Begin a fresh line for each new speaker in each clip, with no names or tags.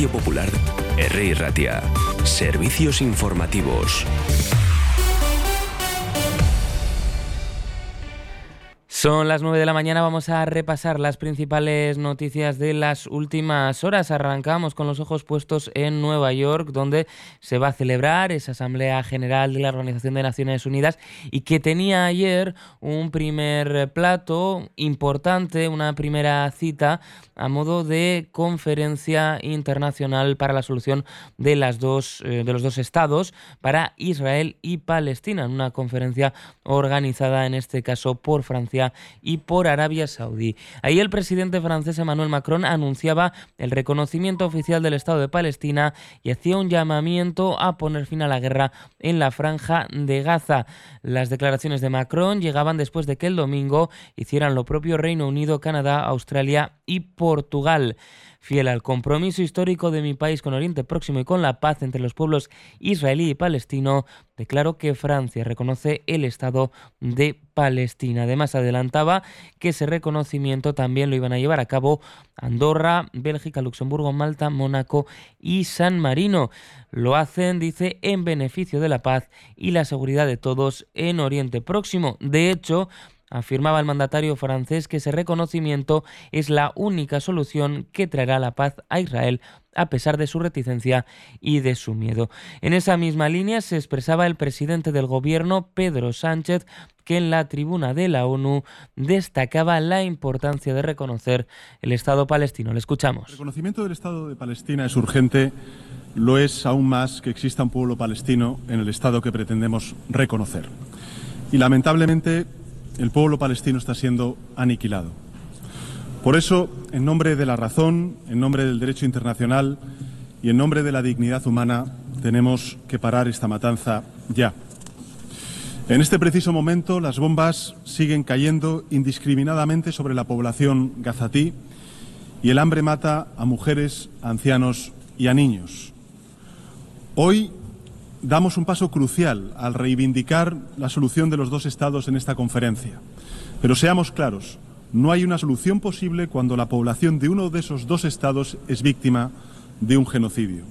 Radio Popular, Herri Ratia. Servicios informativos.
Son las 9 de la mañana, vamos a repasar las principales noticias de las últimas horas. Arrancamos con los ojos puestos en Nueva York, donde se va a celebrar esa Asamblea General de la Organización de Naciones Unidas y que tenía ayer un primer plato importante, una primera cita a modo de conferencia internacional para la solución de los dos estados, para Israel y Palestina, en una conferencia organizada en este caso por Francia y por Arabia Saudí. Ahí el presidente francés Emmanuel Macron anunciaba el reconocimiento oficial del Estado de Palestina y hacía un llamamiento a poner fin a la guerra en la franja de Gaza. Las declaraciones de Macron llegaban después de que el domingo hicieran lo propio Reino Unido, Canadá, Australia y Portugal. Fiel al compromiso histórico de mi país con Oriente Próximo y con la paz entre los pueblos israelí y palestino, declaró que Francia reconoce el Estado de Palestina. Además, adelantaba que ese reconocimiento también lo iban a llevar a cabo Andorra, Bélgica, Luxemburgo, Malta, Mónaco y San Marino. Lo hacen, dice, en beneficio de la paz y la seguridad de todos en Oriente Próximo. De hecho, afirmaba el mandatario francés que ese reconocimiento es la única solución que traerá la paz a Israel, a pesar de su reticencia y de su miedo. En esa misma línea se expresaba el presidente del gobierno, Pedro Sánchez, que en la tribuna de la ONU destacaba la importancia de reconocer el Estado palestino. Le escuchamos.
El reconocimiento del Estado de Palestina es urgente, lo es aún más que exista un pueblo palestino en el Estado que pretendemos reconocer. Y lamentablemente el pueblo palestino está siendo aniquilado. Por eso, en nombre de la razón, en nombre del derecho internacional y en nombre de la dignidad humana, tenemos que parar esta matanza ya. En este preciso momento, las bombas siguen cayendo indiscriminadamente sobre la población gazatí y el hambre mata a mujeres, a ancianos y a niños. Hoy damos un paso crucial al reivindicar la solución de los dos estados en esta conferencia. Pero seamos claros, no hay una solución posible cuando la población de uno de esos dos estados es víctima de un genocidio.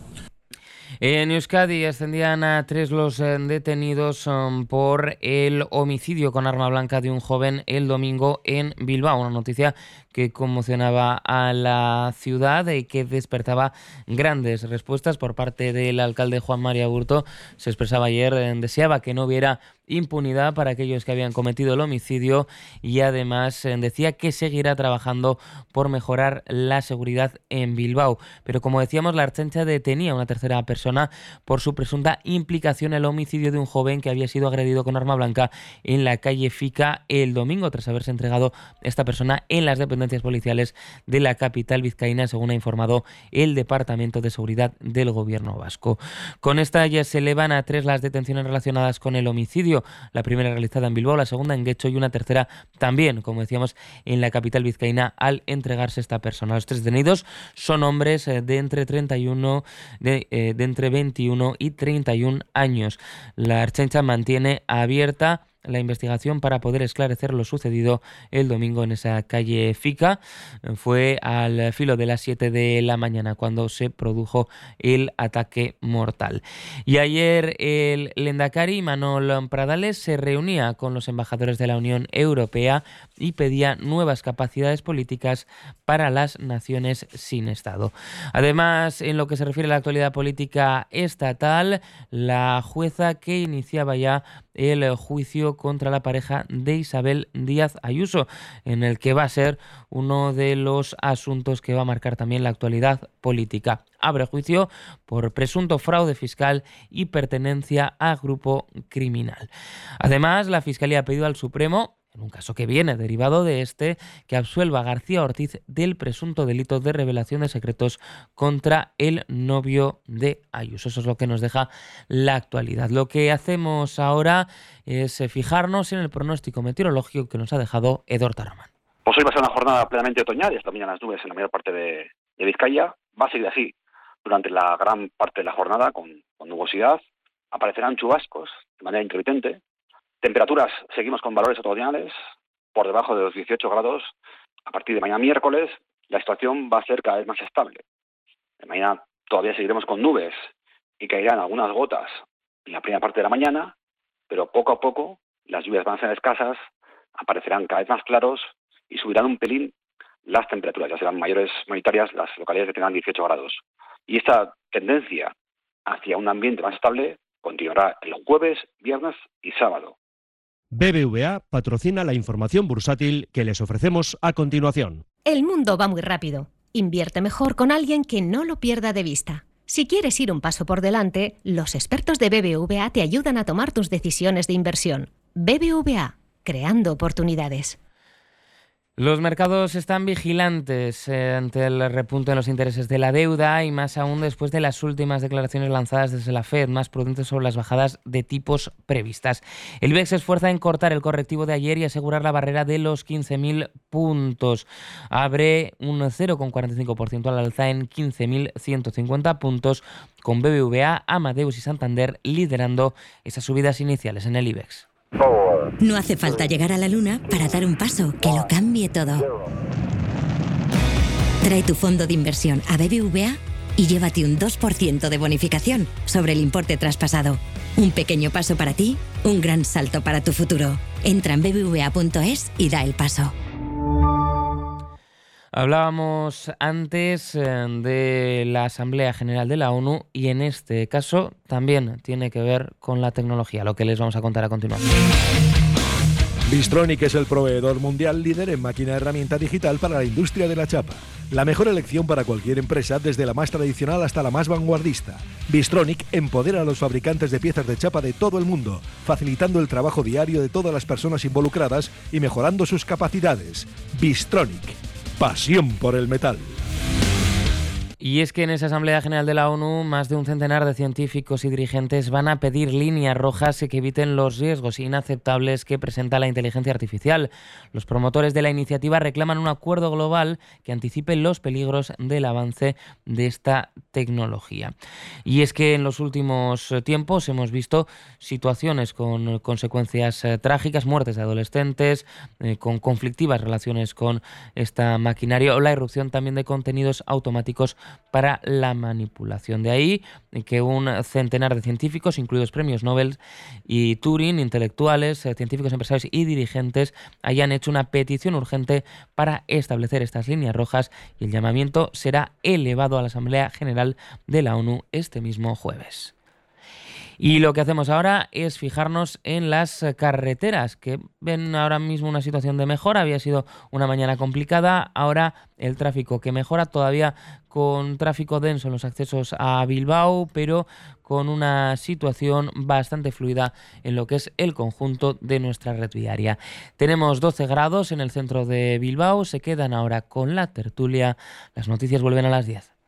En Euskadi ascendían a 3 los detenidos por el homicidio con arma blanca de un joven el domingo en Bilbao. Una noticia que conmocionaba a la ciudad y que despertaba grandes respuestas por parte del alcalde Juan María Aburto. Se expresaba ayer, deseaba que no hubiera impunidad para aquellos que habían cometido el homicidio y además decía que seguirá trabajando por mejorar la seguridad en Bilbao. Pero como decíamos, la Ertzaintza detenía a una tercera persona por su presunta implicación en el homicidio de un joven que había sido agredido con arma blanca en la calle Fica el domingo, tras haberse entregado esta persona en las dependencias policiales de la capital vizcaína, según ha informado el Departamento de Seguridad del Gobierno vasco. Con esta ya se elevan a 3 las detenciones relacionadas con el homicidio. La primera realizada en Bilbao, la segunda en Guecho y una tercera también, como decíamos, en la capital vizcaína al entregarse esta persona. Los 3 detenidos son hombres de entre 21 y 31 años. La Ertzaintza mantiene abierta la investigación para poder esclarecer lo sucedido el domingo en esa calle Fica. Fue al filo de las 7 de la mañana cuando se produjo el ataque mortal. Y ayer el lehendakari Imanol Pradales se reunía con los embajadores de la Unión Europea y pedía nuevas capacidades políticas para las naciones sin Estado. Además, en lo que se refiere a la actualidad política estatal, la jueza que iniciaba ya el juicio contra la pareja de Isabel Díaz Ayuso, en el que va a ser uno de los asuntos que va a marcar también la actualidad política. Abre juicio por presunto fraude fiscal y pertenencia a grupo criminal. Además, la Fiscalía ha pedido al Supremo, en un caso que viene derivado de este, que absuelva a García Ortiz del presunto delito de revelación de secretos contra el novio de Ayuso. Eso es lo que nos deja la actualidad. Lo que hacemos ahora es fijarnos en el pronóstico meteorológico que nos ha dejado Edor Taraman.
Pues hoy va a ser una jornada plenamente otoñal y hasta mañana las nubes en la mayor parte de Vizcaya. Va a seguir así durante la gran parte de la jornada con nubosidad. Aparecerán chubascos de manera intermitente. Temperaturas, seguimos con valores otoñales por debajo de los 18 grados. A partir de mañana miércoles, la situación va a ser cada vez más estable. Mañana todavía seguiremos con nubes y caerán algunas gotas en la primera parte de la mañana, pero poco a poco las lluvias van a ser escasas, aparecerán cada vez más claros y subirán un pelín las temperaturas. Ya serán mayoritarias las localidades que tengan 18 grados. Y esta tendencia hacia un ambiente más estable continuará el jueves, viernes y sábado.
BBVA patrocina la información bursátil que les ofrecemos a continuación.
El mundo va muy rápido. Invierte mejor con alguien que no lo pierda de vista. Si quieres ir un paso por delante, los expertos de BBVA te ayudan a tomar tus decisiones de inversión. BBVA, creando oportunidades.
Los mercados están vigilantes ante el repunte en los intereses de la deuda y más aún después de las últimas declaraciones lanzadas desde la Fed, más prudentes sobre las bajadas de tipos previstas. El IBEX se esfuerza en cortar el correctivo de ayer y asegurar la barrera de los 15.000 puntos. Abre un 0,45% al alza en 15.150 puntos, con BBVA, Amadeus y Santander liderando esas subidas iniciales en el IBEX.
No hace falta llegar a la luna para dar un paso que lo cambie todo. Trae tu fondo de inversión a BBVA y llévate un 2% de bonificación sobre el importe traspasado. Un pequeño paso para ti, un gran salto para tu futuro. Entra en bbva.es y da el paso.
Hablábamos antes de la Asamblea General de la ONU y en este caso también tiene que ver con la tecnología, lo que les vamos a contar a continuación.
Bystronic es el proveedor mundial líder en máquina herramienta digital para la industria de la chapa. La mejor elección para cualquier empresa, desde la más tradicional hasta la más vanguardista. Bystronic empodera a los fabricantes de piezas de chapa de todo el mundo, facilitando el trabajo diario de todas las personas involucradas y mejorando sus capacidades. Bystronic. Pasión por el metal.
Y es que en esa Asamblea General de la ONU, más de un centenar de científicos y dirigentes van a pedir líneas rojas que eviten los riesgos inaceptables que presenta la inteligencia artificial. Los promotores de la iniciativa reclaman un acuerdo global que anticipe los peligros del avance de esta tecnología. Y es que en los últimos tiempos hemos visto situaciones con consecuencias trágicas, muertes de adolescentes, con conflictivas relaciones con esta maquinaria o la irrupción también de contenidos automáticos para la manipulación. De ahí que un centenar de científicos, incluidos premios Nobel y Turing, intelectuales, científicos, empresarios y dirigentes, hayan hecho una petición urgente para establecer estas líneas rojas, y el llamamiento será elevado a la Asamblea General de la ONU este mismo jueves. Y lo que hacemos ahora es fijarnos en las carreteras, que ven ahora mismo una situación de mejora. Había sido una mañana complicada, ahora el tráfico que mejora, todavía con tráfico denso en los accesos a Bilbao, pero con una situación bastante fluida en lo que es el conjunto de nuestra red viaria. Tenemos 12 grados en el centro de Bilbao, se quedan ahora con la tertulia. Las noticias vuelven a las 10.